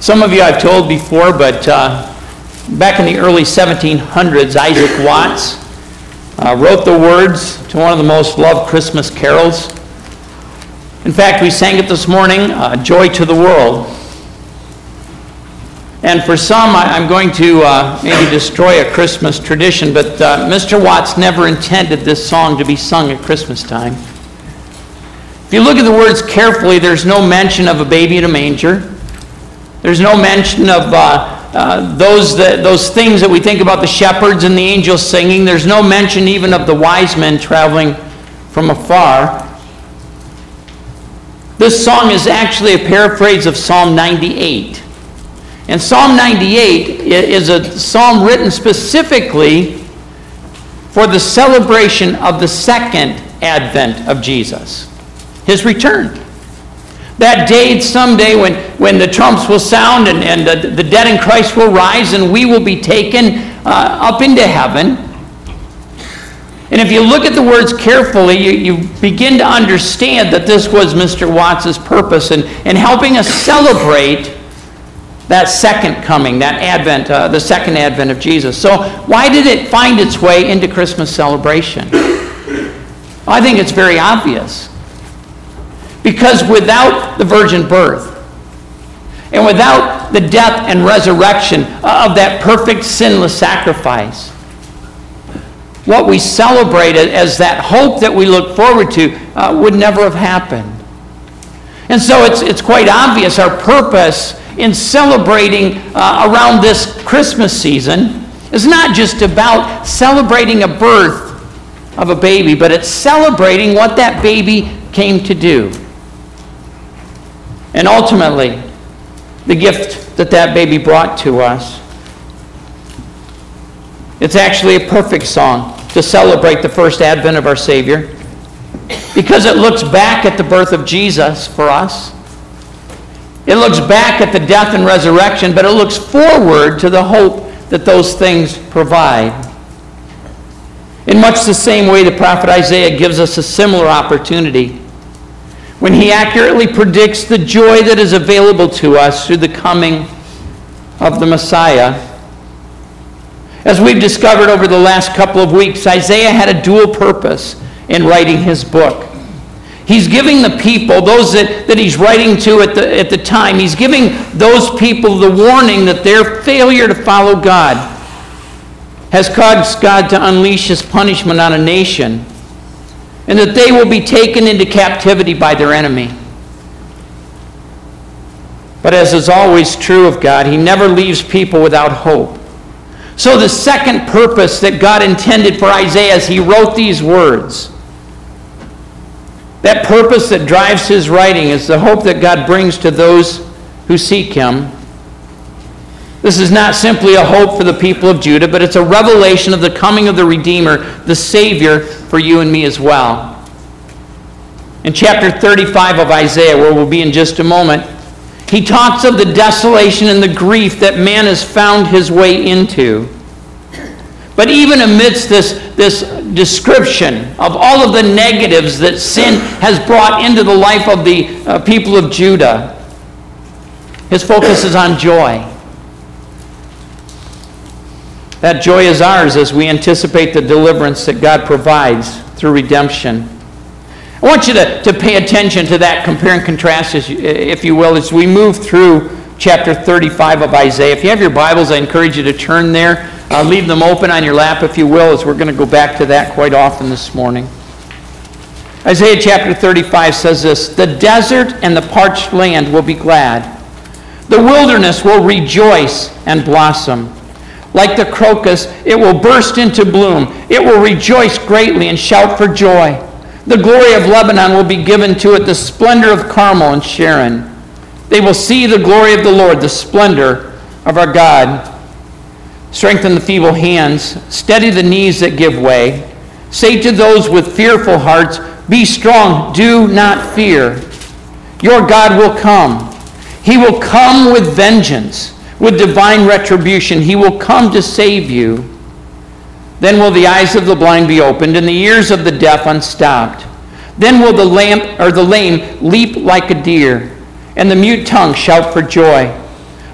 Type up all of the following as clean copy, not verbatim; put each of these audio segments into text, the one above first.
Some of you I've told before, but back in the early 1700s, Isaac Watts wrote the words to one of the most loved Christmas carols. In fact, we sang it this morning, Joy to the World. And for some, I'm going to maybe destroy a Christmas tradition, but Mr. Watts never intended this song to be sung at Christmas time. If you look at the words carefully, there's no mention of a baby in a manger. There's no mention of those things that we think about the shepherds and the angels singing. There's no mention even of the wise men traveling from afar. This song is actually a paraphrase of Psalm 98. And Psalm 98 is a psalm written specifically for the celebration of the second advent of Jesus, his return. That day, someday, when the trumps will sound and the dead in Christ will rise and we will be taken up into heaven. And if you look at the words carefully, you begin to understand that this was Mr. Watts' purpose in helping us celebrate that second coming, that advent, the second advent of Jesus. So why did it find its way into Christmas celebration? Well, I think it's very obvious. Because without the virgin birth, and without the death and resurrection of that perfect sinless sacrifice, what we celebrated as that hope that we look forward to would never have happened. And so it's quite obvious our purpose in celebrating around this Christmas season is not just about celebrating a birth of a baby, but it's celebrating what that baby came to do. And ultimately, the gift that baby brought to us. It's actually a perfect song to celebrate the first advent of our Savior because it looks back at the birth of Jesus for us. It looks back at the death and resurrection, but it looks forward to the hope that those things provide. In much the same way, the prophet Isaiah gives us a similar opportunity when he accurately predicts the joy that is available to us through the coming of the Messiah. As we've discovered over the last couple of weeks, Isaiah had a dual purpose in writing his book. He's giving the people, those that he's writing to at the time, he's giving those people the warning that their failure to follow God has caused God to unleash his punishment on a nation, and that they will be taken into captivity by their enemy. But as is always true of God, he never leaves people without hope. So the second purpose that God intended for Isaiah as he wrote these words, that purpose that drives his writing is the hope that God brings to those who seek him. This is not simply a hope for the people of Judah, but it's a revelation of the coming of the Redeemer, the Savior, for you and me as well. In chapter 35 of Isaiah, where we'll be in just a moment, he talks of the desolation and the grief that man has found his way into. But even amidst this description of all of the negatives that sin has brought into the life of the people of Judah, his focus is on joy. That joy is ours as we anticipate the deliverance that God provides through redemption. I want you to pay attention to that compare and contrast, if you will, as we move through chapter 35 of Isaiah. If you have your Bibles, I encourage you to turn there. Leave them open on your lap, if you will, as we're going to go back to that quite often this morning. Isaiah chapter 35 says this: "The desert and the parched land will be glad. The wilderness will rejoice and blossom. Like the crocus, it will burst into bloom. It will rejoice greatly and shout for joy. The glory of Lebanon will be given to it, the splendor of Carmel and Sharon. They will see the glory of the Lord, the splendor of our God. Strengthen the feeble hands, steady the knees that give way. Say to those with fearful hearts, be strong, do not fear. Your God will come. He will come with vengeance, with divine retribution. He will come to save you. Then will the eyes of the blind be opened, and the ears of the deaf unstopped. Then will the lame leap like a deer, and the mute tongue shout for joy.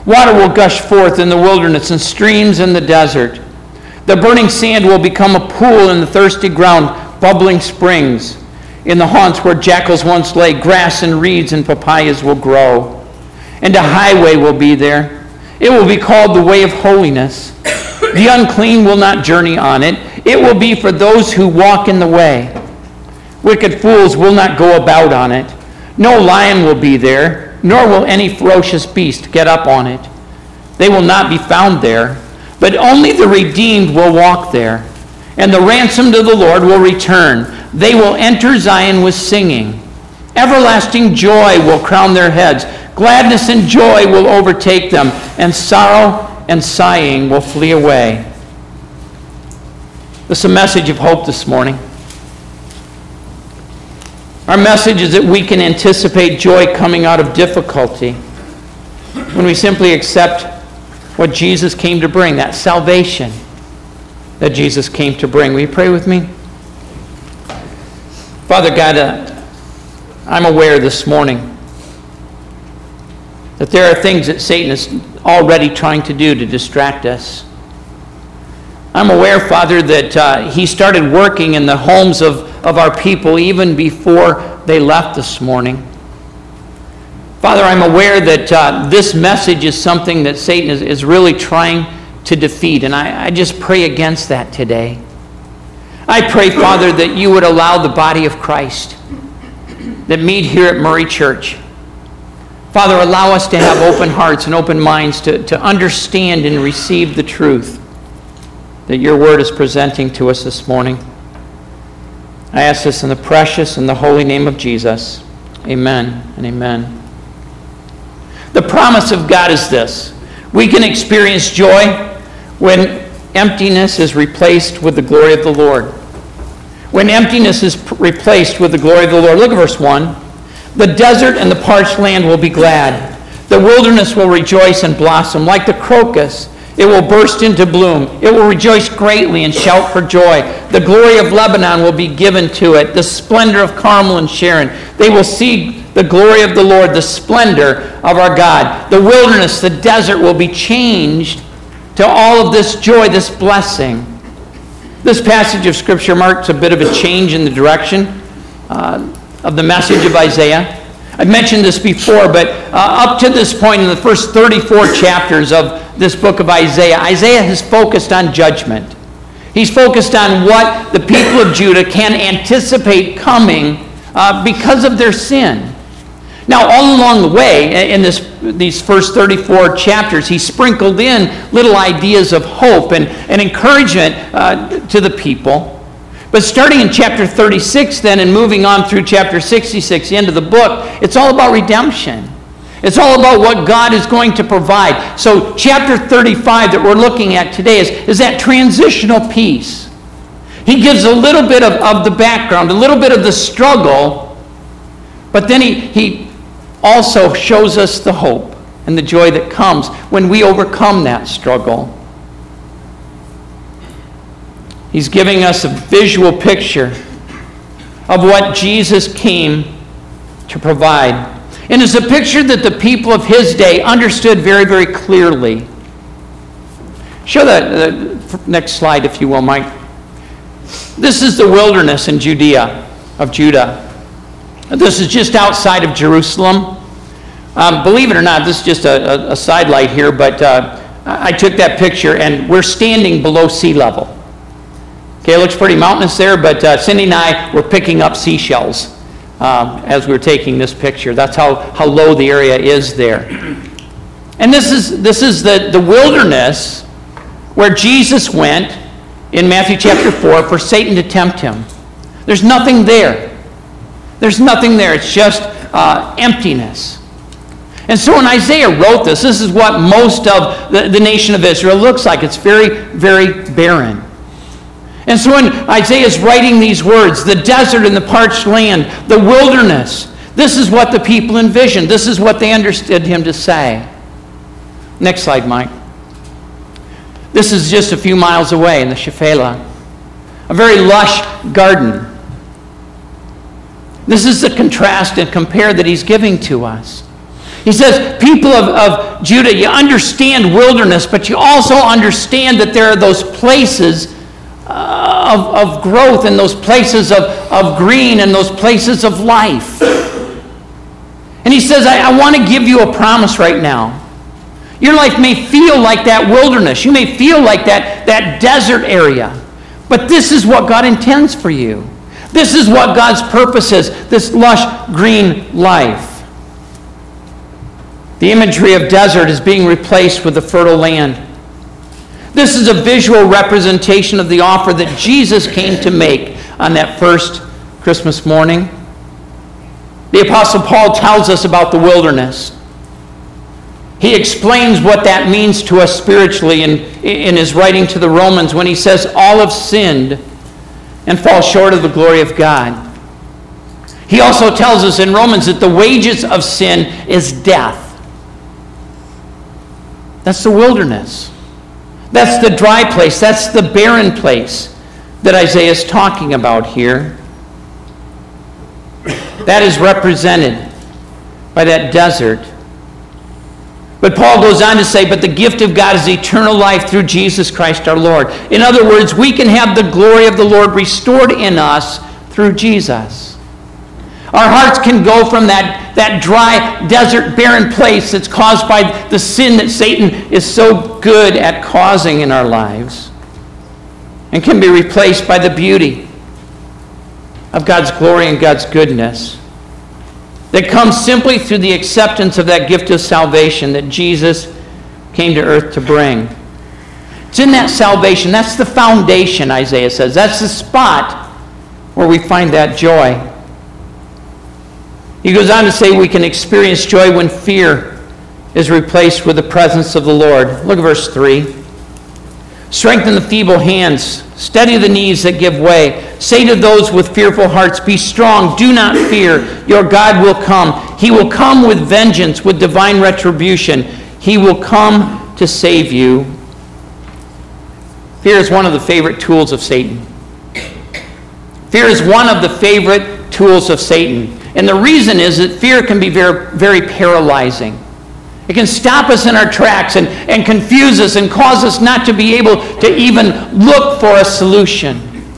Water will gush forth in the wilderness and streams in the desert. The burning sand will become a pool in the thirsty ground, bubbling springs. In the haunts where jackals once lay, grass and reeds and papayas will grow. And a highway will be there. It will be called the way of holiness. The unclean will not journey on it. It will be for those who walk in the way. Wicked fools will not go about on it. No lion will be there, nor will any ferocious beast get up on it. They will not be found there, but only the redeemed will walk there. And the ransomed of the Lord will return. They will enter Zion with singing. Everlasting joy will crown their heads. Gladness and joy will overtake them, and sorrow and sighing will flee away. This is a message of hope this morning. Our message is that we can anticipate joy coming out of difficulty when we simply accept what Jesus came to bring, that salvation that Jesus came to bring. Will you pray with me? Father God, I'm aware this morning that there are things that Satan is already trying to do to distract us. I'm aware, Father, that he started working in the homes of our people even before they left this morning. Father, I'm aware that this message is something that Satan is really trying to defeat, and I just pray against that today. I pray, Father, that you would allow the body of Christ that meet here at Murray Church, Father, allow us to have open hearts and open minds to understand and receive the truth that your word is presenting to us this morning. I ask this in the precious and the holy name of Jesus. Amen and amen. The promise of God is this: we can experience joy when emptiness is replaced with the glory of the Lord. When emptiness is replaced with the glory of the Lord. Look at verse 1. The desert and the parched land will be glad. The wilderness will rejoice and blossom. Like the crocus, it will burst into bloom. It will rejoice greatly and shout for joy. The glory of Lebanon will be given to it, the splendor of Carmel and Sharon. They will see the glory of the Lord, the splendor of our God. The wilderness, the desert will be changed to all of this joy, this blessing. This passage of Scripture marks a bit of a change in the direction of the message of Isaiah. I've mentioned this before, but up to this point in the first 34 chapters of this book of Isaiah, Isaiah has focused on judgment. He's focused on what the people of Judah can anticipate coming because of their sin. Now, all along the way, in these first 34 chapters, he sprinkled in little ideas of hope and encouragement to the people. But starting in chapter 36 then and moving on through chapter 66, the end of the book, it's all about redemption. It's all about what God is going to provide. So chapter 35 that we're looking at today is that transitional piece. He gives a little bit of the background, a little bit of the struggle, but then he also shows us the hope and the joy that comes when we overcome that struggle. He's giving us a visual picture of what Jesus came to provide. And it's a picture that the people of his day understood very, very clearly. Show the next slide, if you will, Mike. This is the wilderness in Judea, of Judah. This is just outside of Jerusalem. Believe it or not, this is just a sidelight here, but I took that picture, and we're standing below sea level. Okay, it looks pretty mountainous there, but Cindy and I were picking up seashells as we were taking this picture. That's how low the area is there. And this is the wilderness where Jesus went in Matthew chapter 4 for Satan to tempt him. There's nothing there. There's nothing there. It's just emptiness. And so when Isaiah wrote this is what most of the nation of Israel looks like. It's very, very barren. And so when Isaiah is writing these words, the desert and the parched land, the wilderness, this is what the people envisioned. This is what they understood him to say. Next slide, Mike. This is just a few miles away in the Shephelah, a very lush garden. This is the contrast and compare that he's giving to us. He says, people of Judah, you understand wilderness, but you also understand that there are those places of growth and those places of green and those places of life. And he says, I want to give you a promise right now. Your life may feel like that wilderness. You may feel like that desert area. But this is what God intends for you. This is what God's purpose is, this lush green life. The imagery of desert is being replaced with the fertile land. This is a visual representation of the offer that Jesus came to make on that first Christmas morning. The Apostle Paul tells us about the wilderness. He explains what that means to us spiritually in his writing to the Romans when he says, all have sinned and fall short of the glory of God. He also tells us in Romans that the wages of sin is death. That's the wilderness. That's the dry place. That's the barren place that Isaiah is talking about here. That is represented by that desert. But Paul goes on to say, but the gift of God is eternal life through Jesus Christ our Lord. In other words, we can have the glory of the Lord restored in us through Jesus. Our hearts can go from that dry, desert, barren place that's caused by the sin that Satan is so good at causing in our lives, and can be replaced by the beauty of God's glory and God's goodness that comes simply through the acceptance of that gift of salvation that Jesus came to earth to bring. It's in that salvation. That's the foundation, Isaiah says. That's the spot where we find that joy. He goes on to say we can experience joy when fear is replaced with the presence of the Lord. Look at verse 3. Strengthen the feeble hands. Steady the knees that give way. Say to those with fearful hearts, be strong, do not fear. Your God will come. He will come with vengeance, with divine retribution. He will come to save you. Fear is one of the favorite tools of Satan. Fear is one of the favorite tools of Satan. And the reason is that fear can be very, very paralyzing. It can stop us in our tracks and confuse us and cause us not to be able to even look for a solution.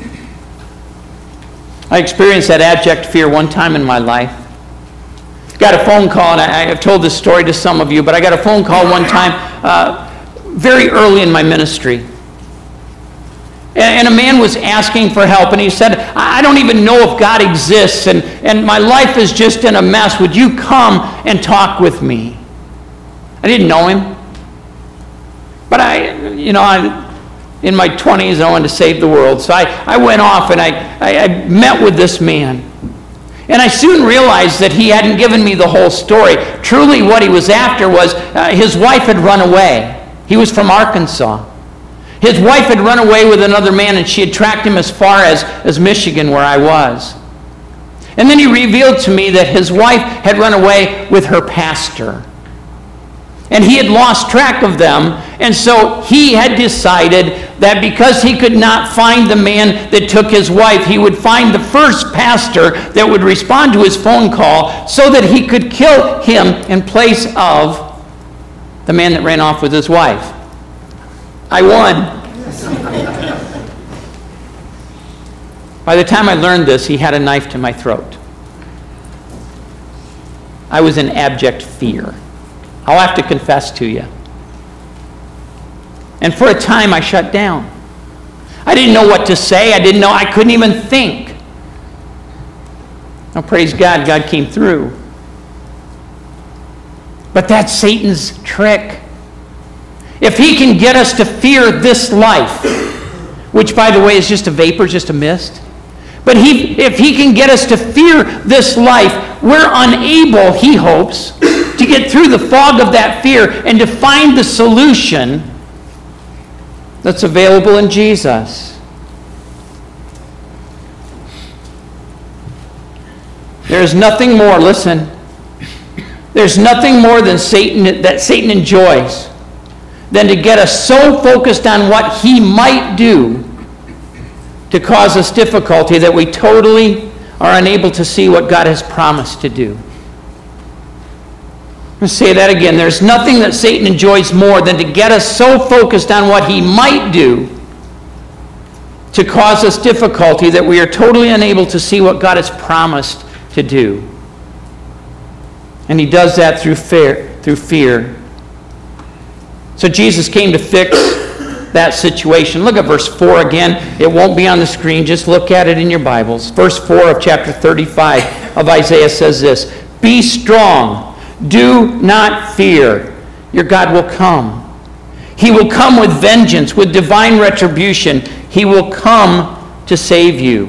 I experienced that abject fear one time in my life. Got a phone call, and I have told this story to some of you, but I got a phone call one time very early in my ministry. And a man was asking for help, and he said, I don't even know if God exists, and my life is just in a mess. Would you come and talk with me? I didn't know him. But in my 20s, I wanted to save the world. So I went off, and I met with this man. And I soon realized that he hadn't given me the whole story. Truly, what he was after was his wife had run away. He was from Arkansas. His wife had run away with another man, and she had tracked him as far as Michigan, where I was. And then he revealed to me that his wife had run away with her pastor. And he had lost track of them, and so he had decided that because he could not find the man that took his wife, he would find the first pastor that would respond to his phone call so that he could kill him in place of the man that ran off with his wife. I won. By the time I learned this, he had a knife to my throat. I was in abject fear. I'll have to confess to you. And for a time, I shut down. I didn't know what to say. I couldn't even think. Now, praise God, God came through. But that's Satan's trick. If he can get us to fear this life, which, by the way, is just a vapor, just a mist, but if he can get us to fear this life, we're unable, he hopes, to get through the fog of that fear and to find the solution that's available in Jesus. There's nothing more, listen, there's nothing more than Satan enjoys than to get us so focused on what he might do to cause us difficulty that we totally are unable to see what God has promised to do. I'll say that again. There's nothing that Satan enjoys more than to get us so focused on what he might do to cause us difficulty that we are totally unable to see what God has promised to do. And he does that through fear. So Jesus came to fix that situation. Look at verse 4 again. It won't be on the screen. Just look at it in your Bibles. Verse 4 of chapter 35 of Isaiah says this, "Be strong, do not fear. Your God will come. He will come with vengeance, with divine retribution. He will come to save you."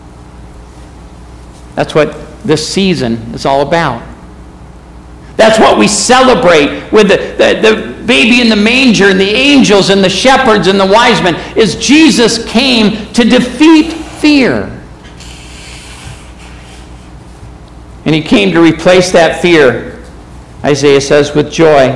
That's what this season is all about. That's what we celebrate with the baby in the manger and the angels and the shepherds and the wise men, is Jesus came to defeat fear. And he came to replace that fear, Isaiah says, with joy.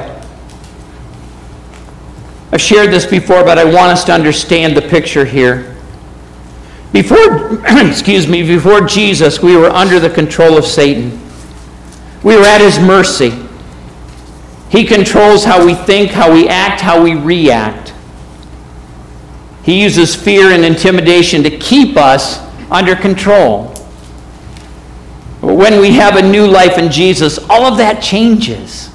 I've shared this before, but I want us to understand the picture here. Before Jesus, we were under the control of Satan. We were at his mercy. He controls how we think, how we act, how we react. He uses fear and intimidation to keep us under control. When we have a new life in Jesus, all of that changes.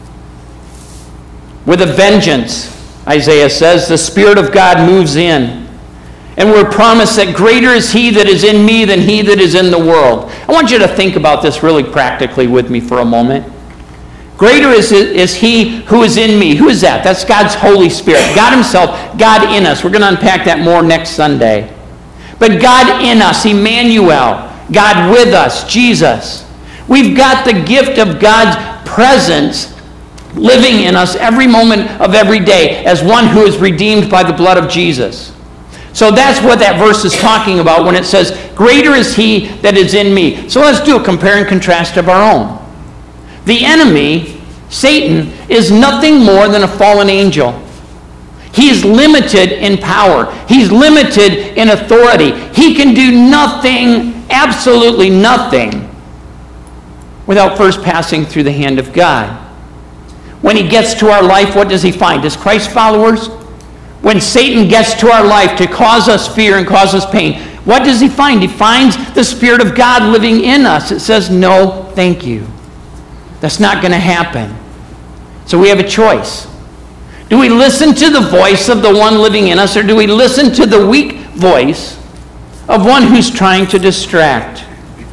With a vengeance, Isaiah says, the Spirit of God moves in. And we're promised that greater is he that is in me than he that is in the world. I want you to think about this really practically with me for a moment. Greater is he who is in me. Who is that? That's God's Holy Spirit. God himself, God in us. We're going to unpack that more next Sunday. But God in us, Emmanuel, God with us, Jesus. We've got the gift of God's presence living in us every moment of every day as one who is redeemed by the blood of Jesus. So that's what that verse is talking about when it says, greater is he that is in me. So let's do a compare and contrast of our own. The enemy, Satan, is nothing more than a fallen angel. He is limited in power. He's limited in authority. He can do nothing, absolutely nothing, without first passing through the hand of God. When he gets to our life, what does he find? As Christ followers, when Satan gets to our life to cause us fear and cause us pain, what does he find? He finds the Spirit of God living in us. It says, no, thank you. That's not going to happen. So we have a choice. Do we listen to the voice of the one living in us, or do we listen to the weak voice of one who's trying to distract?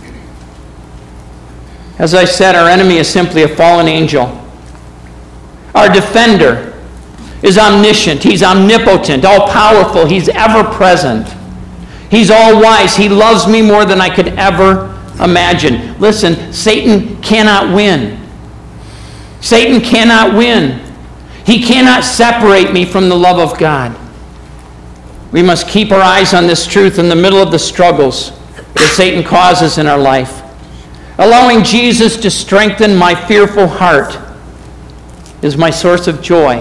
As I said, our enemy is simply a fallen angel. Our defender is omniscient. He's omnipotent, all-powerful. He's ever-present. He's all-wise. He loves me more than I could ever imagine. Listen, Satan cannot win. Satan cannot win. He cannot separate me from the love of God. We must keep our eyes on this truth in the middle of the struggles that Satan causes in our life. Allowing Jesus to strengthen my fearful heart is my source of joy.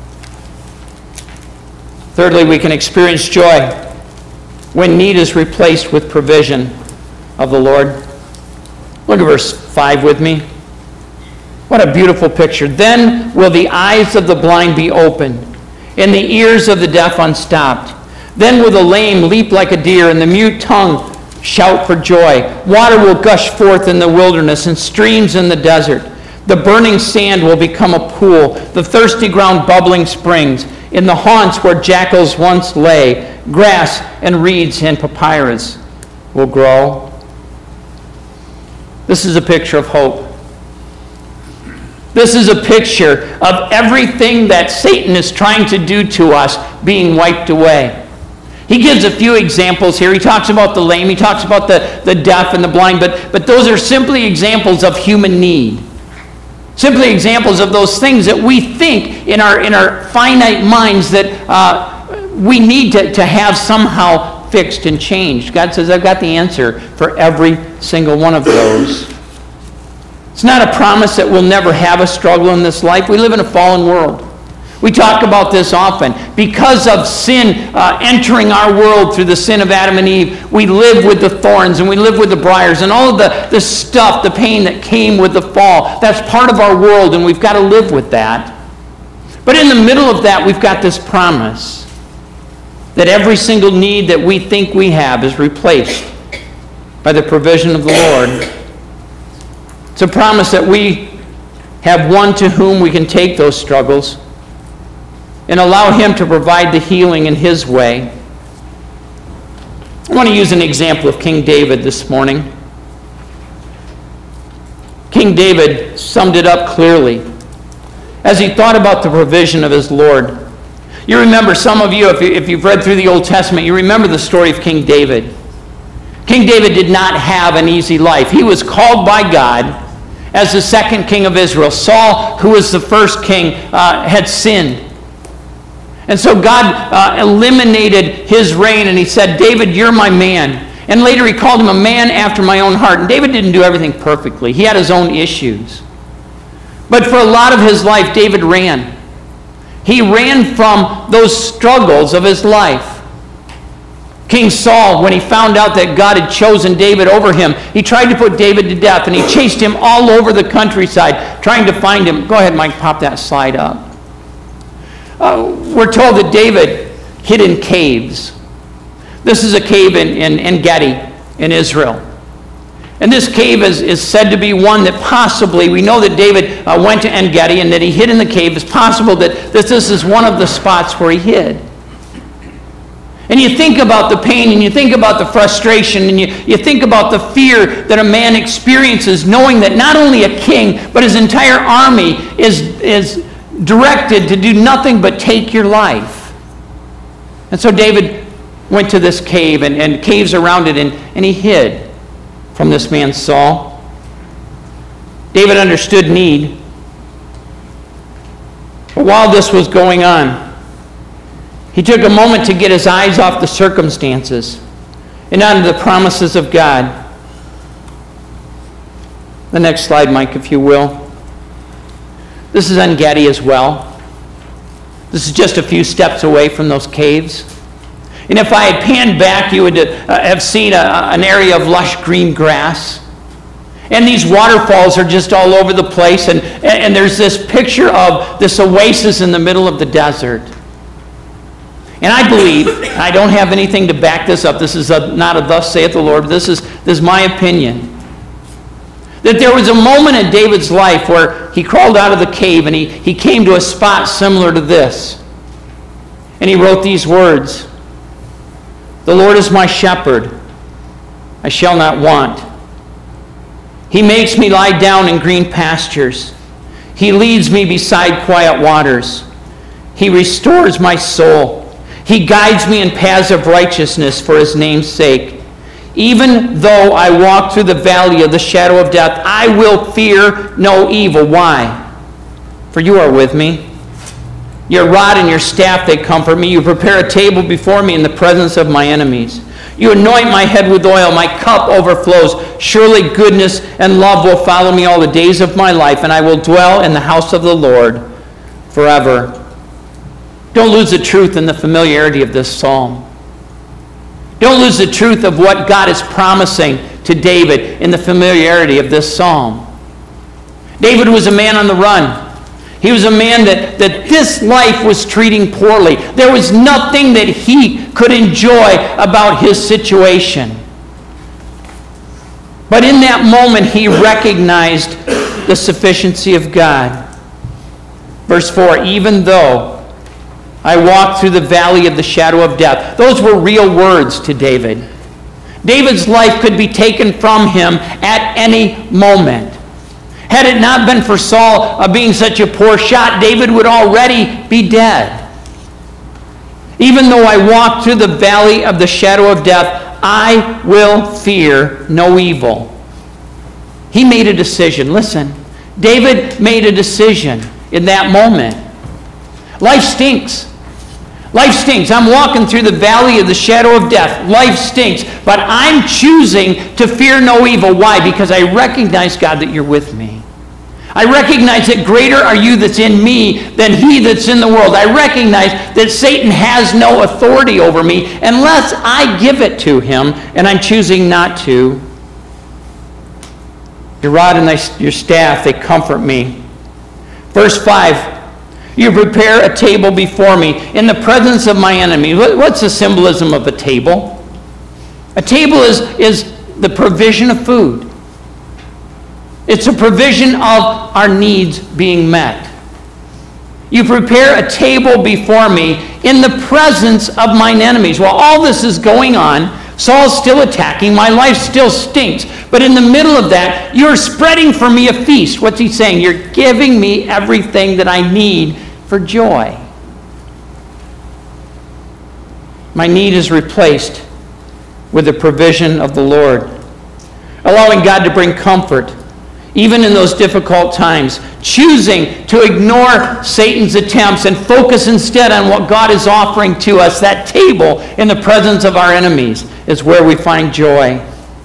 Thirdly, we can experience joy when need is replaced with provision of the Lord. Look at verse 5 with me. What a beautiful picture. Then will the eyes of the blind be opened, and the ears of the deaf unstopped. Then will the lame leap like a deer, and the mute tongue shout for joy. Water will gush forth in the wilderness, and streams in the desert. The burning sand will become a pool, the thirsty ground bubbling springs. In the haunts where jackals once lay, grass and reeds and papyrus will grow. This is a picture of hope. This is a picture of everything that Satan is trying to do to us being wiped away. He gives a few examples here. He talks about the lame, he talks about the deaf and the blind, but those are simply examples of human need. Simply examples of those things that we think in our finite minds that we need to have somehow fixed and changed. God says, I've got the answer for every single one of those. It's not a promise that we'll never have a struggle in this life. We live in a fallen world. We talk about this often. Because of sin entering our world through the sin of Adam and Eve, we live with the thorns and we live with the briars and all of the stuff, the pain that came with the fall. That's part of our world, and we've got to live with that. But in the middle of that, we've got this promise that every single need that we think we have is replaced by the provision of the Lord. It's a promise that we have one to whom we can take those struggles and allow him to provide the healing in his way. I want to use an example of King David this morning. King David summed it up clearly as he thought about the provision of his Lord. You remember, some of you, if you've read through the Old Testament, you remember the story of King David. King David did not have an easy life. He was called by God as the second king of Israel. Saul, who was the first king, had sinned. And so God eliminated his reign, and he said, David, you're my man. And later he called him a man after my own heart. And David didn't do everything perfectly. He had his own issues. But for a lot of his life, David ran. He ran from those struggles of his life. King Saul, when he found out that God had chosen David over him, he tried to put David to death, and he chased him all over the countryside, trying to find him. Go ahead, Mike, pop that slide up. We're told that David hid in caves. This is a cave in En-Gedi in Israel. And this cave is said to be one that possibly, we know that David went to En-Gedi and that he hid in the cave. It's possible that this is one of the spots where he hid. And you think about the pain, and you think about the frustration, and you think about the fear that a man experiences knowing that not only a king, but his entire army is directed to do nothing but take your life. And so David went to this cave and caves around it, and he hid from this man Saul. David understood need. But while this was going on, he took a moment to get his eyes off the circumstances and onto the promises of God. The next slide, Mike, if you will. This is En-Gedi as well. This is just a few steps away from those caves. And if I had panned back, you would have seen an area of lush green grass. And these waterfalls are just all over the place. And there's this picture of this oasis in the middle of the desert. And I believe, I don't have anything to back this up. This is not a thus saith the Lord. This is my opinion. That there was a moment in David's life where he crawled out of the cave and he came to a spot similar to this. And he wrote these words. The Lord is my shepherd. I shall not want. He makes me lie down in green pastures. He leads me beside quiet waters. He restores my soul. He guides me in paths of righteousness for his name's sake. Even though I walk through the valley of the shadow of death, I will fear no evil. Why? For you are with me. Your rod and your staff, they comfort me. You prepare a table before me in the presence of my enemies. You anoint my head with oil. My cup overflows. Surely goodness and love will follow me all the days of my life, and I will dwell in the house of the Lord forever. Don't lose the truth in the familiarity of this psalm. Don't lose the truth of what God is promising to David in the familiarity of this psalm. David was a man on the run. He was a man that this life was treating poorly. There was nothing that he could enjoy about his situation. But in that moment, he recognized the sufficiency of God. Verse 4, even though I walk through the valley of the shadow of death. Those were real words to David. David's life could be taken from him at any moment. Had it not been for Saul being such a poor shot, David would already be dead. Even though I walk through the valley of the shadow of death, I will fear no evil. He made a decision. Listen, David made a decision in that moment. Life stinks. Life stinks. I'm walking through the valley of the shadow of death. Life stinks. But I'm choosing to fear no evil. Why? Because I recognize, God, that you're with me. I recognize that greater are you that's in me than he that's in the world. I recognize that Satan has no authority over me unless I give it to him, and I'm choosing not to. Your rod and your staff, they comfort me. Verse 5, you prepare a table before me in the presence of my enemy. What's the symbolism of a table? A table is the provision of food. It's a provision of our needs being met. You prepare a table before me in the presence of mine enemies. While all this is going on, Saul's still attacking. My life still stinks. But in the middle of that, you're spreading for me a feast. What's he saying? You're giving me everything that I need for joy. My need is replaced with the provision of the Lord. Allowing God to bring comfort, even in those difficult times. Choosing to ignore Satan's attempts and focus instead on what God is offering to us. That table in the presence of our enemies is where we find joy.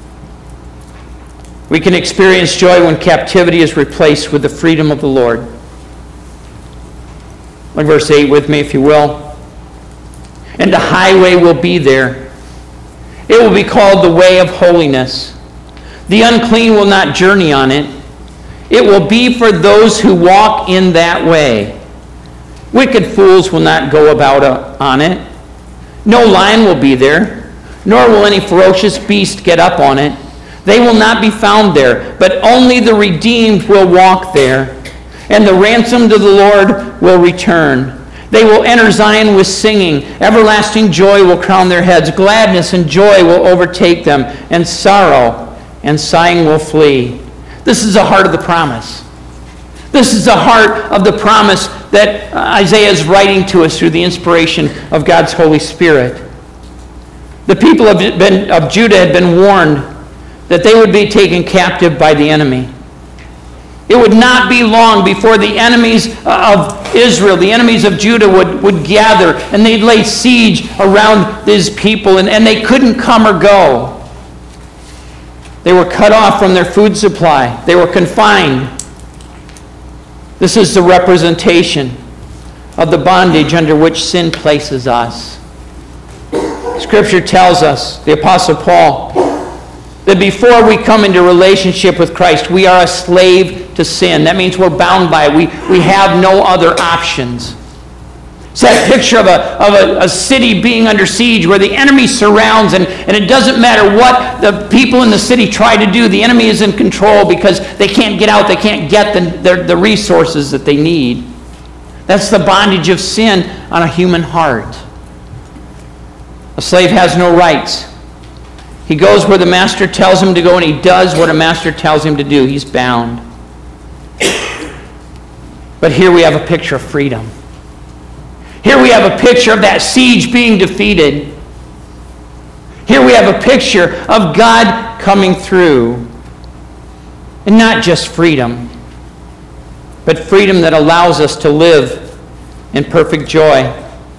We can experience joy when captivity is replaced with the freedom of the Lord. Look at verse 8 with me, if you will. And the highway will be there. It will be called the way of holiness. The unclean will not journey on it. It will be for those who walk in that way. Wicked fools will not go about on it. No lion will be there, nor will any ferocious beast get up on it. They will not be found there, but only the redeemed will walk there, and the ransomed of the Lord will return. They will enter Zion with singing. Everlasting joy will crown their heads. Gladness and joy will overtake them, and sorrow and sighing will flee. This is the heart of the promise. This is the heart of the promise that Isaiah is writing to us through the inspiration of God's Holy Spirit. The people of Judah had been warned that they would be taken captive by the enemy. It would not be long before the enemies of Israel, the enemies of Judah would gather, and they'd lay siege around these people, and they couldn't come or go. They were cut off from their food supply. They were confined. This is the representation of the bondage under which sin places us. Scripture tells us, the Apostle Paul, that before we come into relationship with Christ, we are a slave to sin. That means we're bound by it. We have no other options. It's that picture of a city being under siege where the enemy surrounds, and it doesn't matter what the people in the city try to do. The enemy is in control because they can't get out. They can't get the resources that they need. That's the bondage of sin on a human heart. A slave has no rights. He goes where the master tells him to go, and he does what a master tells him to do. He's bound. But here we have a picture of freedom. Here we have a picture of that siege being defeated. Here we have a picture of God coming through. And not just freedom, but freedom that allows us to live in perfect joy.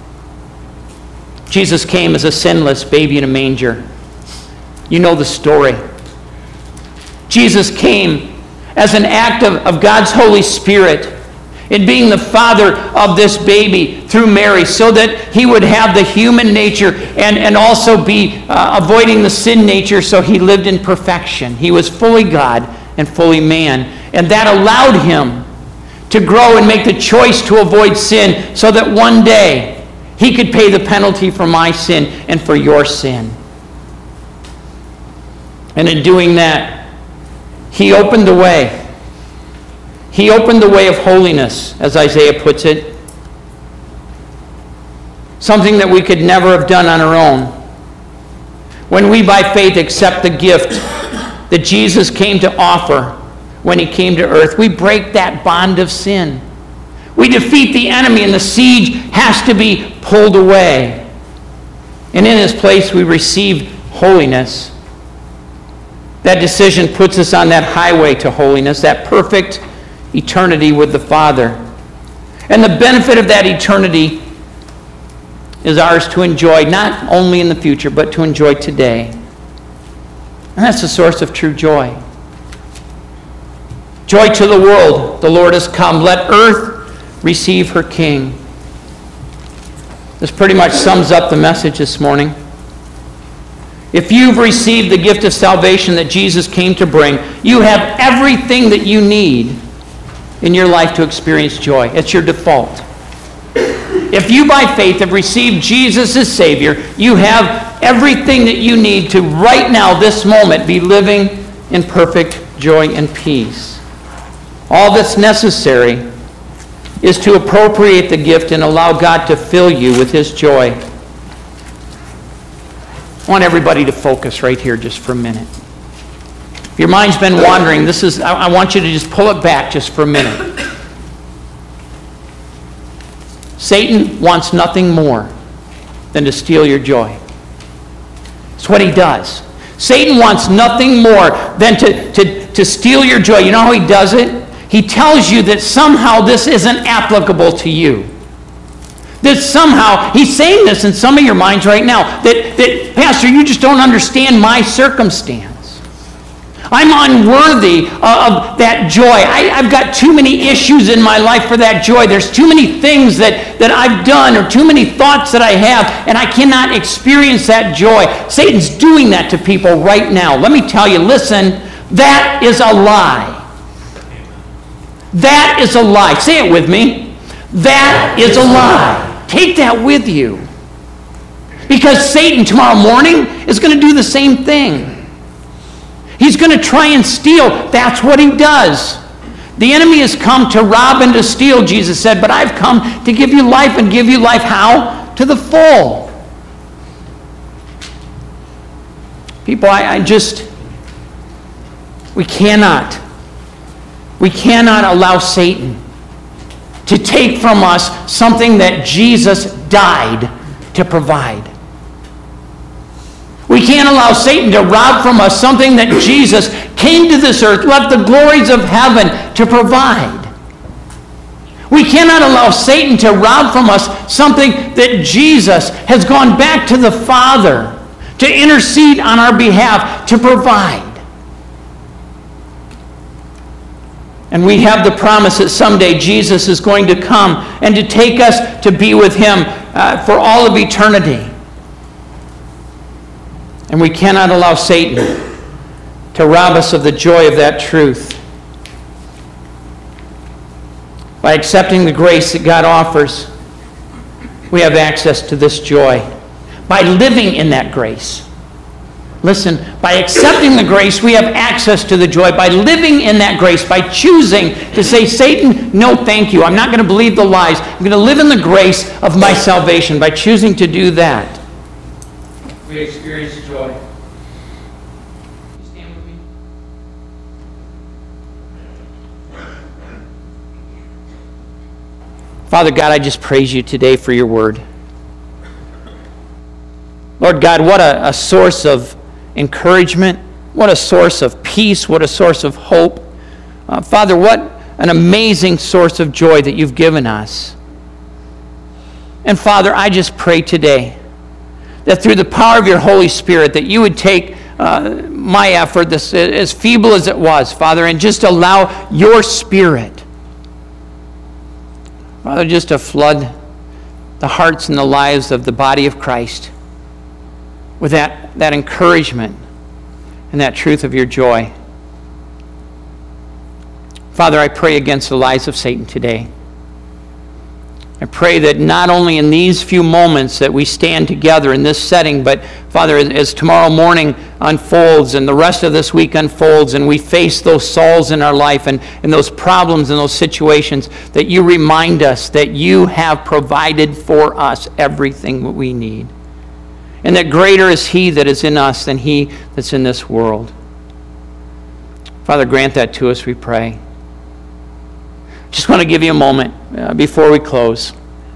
Jesus came as a sinless baby in a manger. You know the story. Jesus came as an act of God's Holy Spirit in being the father of this baby through Mary, so that he would have the human nature and also be avoiding the sin nature, so he lived in perfection. He was fully God and fully man. And that allowed him to grow and make the choice to avoid sin, so that one day he could pay the penalty for my sin and for your sin. And in doing that, he opened the way. He opened the way of holiness, as Isaiah puts it. Something that we could never have done on our own. When we by faith accept the gift that Jesus came to offer when he came to earth, we break that bond of sin. We defeat the enemy, and the siege has to be pulled away. And in his place, we receive holiness. That decision puts us on that highway to holiness, that perfect eternity with the Father. And the benefit of that eternity is ours to enjoy, not only in the future, but to enjoy today. And that's the source of true joy. Joy to the world, the Lord has come. Let earth receive her King. This pretty much sums up the message this morning. If you've received the gift of salvation that Jesus came to bring, you have everything that you need in your life to experience joy. It's your default. If you by faith have received Jesus as Savior, you have everything that you need to right now, this moment, be living in perfect joy and peace. All that's necessary is to appropriate the gift and allow God to fill you with His joy. I want everybody to focus right here just for a minute. If your mind's been wandering, I want you to just pull it back just for a minute. Satan wants nothing more than to steal your joy. That's what he does. Satan wants nothing more than to steal your joy. You know how he does it? He tells you that somehow this isn't applicable to you. That somehow, he's saying this in some of your minds right now, that Pastor, you just don't understand my circumstance. I'm unworthy of that joy. I've got too many issues in my life for that joy. There's too many things that I've done or too many thoughts that I have, and I cannot experience that joy. Satan's doing that to people right now. Let me tell you, listen, that is a lie. That is a lie. Say it with me. That is a lie. Take that with you. Because Satan tomorrow morning is going to do the same thing. He's going to try and steal. That's what he does. The enemy has come to rob and to steal, Jesus said, but I've come to give you life and give you life how? To the full. People, we cannot allow Satan to take from us something that Jesus died to provide. We can't allow Satan to rob from us something that Jesus came to this earth, left the glories of heaven to provide. We cannot allow Satan to rob from us something that Jesus has gone back to the Father to intercede on our behalf to provide. And we have the promise that someday Jesus is going to come and to take us to be with Him for all of eternity. And we cannot allow Satan to rob us of the joy of that truth. By accepting the grace that God offers, we have access to this joy. By living in that grace. Listen, by accepting the grace, we have access to the joy. By living in that grace, by choosing to say, Satan, no thank you. I'm not going to believe the lies. I'm going to live in the grace of my salvation. By choosing to do that, we experience joy. You stand with me? Father God, I just praise you today for your word. Lord God, what a source of encouragement, what a source of peace, what a source of hope. Father, what an amazing source of joy that you've given us. And Father, I just pray today that through the power of your Holy Spirit that you would take my effort, this, as feeble as it was, Father, and just allow your Spirit, Father, just to flood the hearts and the lives of the body of Christ with that encouragement and that truth of your joy. Father, I pray against the lies of Satan today. I pray that not only in these few moments that we stand together in this setting, but Father, as tomorrow morning unfolds and the rest of this week unfolds and we face those Sauls in our life and those problems and those situations, that you remind us that you have provided for us everything that we need. And that greater is He that is in us than he that's in this world. Father, grant that to us, we pray. Just want to give you a moment before we close.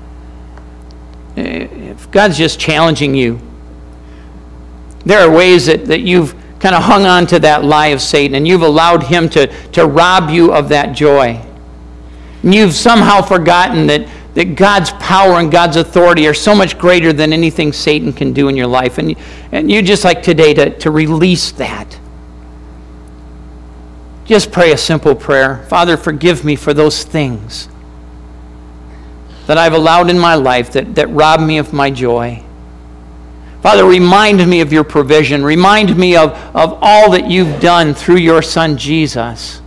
If God's just challenging you, there are ways that you've kind of hung on to that lie of Satan and you've allowed him to rob you of that joy. And you've somehow forgotten that God's power and God's authority are so much greater than anything Satan can do in your life. And you just like today to release that. just pray a simple prayer. Father, forgive me for those things that I've allowed in my life that rob me of my joy. Father, remind me of your provision. Remind me of all that you've done through your Son, Jesus,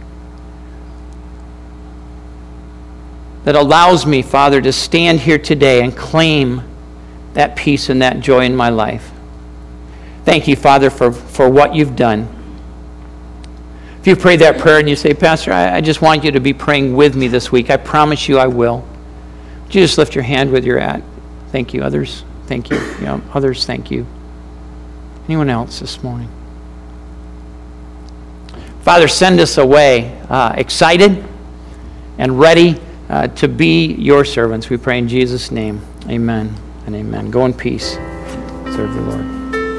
that allows me, Father, to stand here today and claim that peace and that joy in my life. Thank you, Father, for what you've done. If you pray that prayer and you say, Pastor, I just want you to be praying with me this week, I promise you I will. Would you just lift your hand where you're at? Thank you. Others, thank you. Yeah, others, thank you. Anyone else this morning? Father, send us away excited and ready to be your servants. We pray in Jesus' name. Amen and amen. Go in peace. Serve the Lord.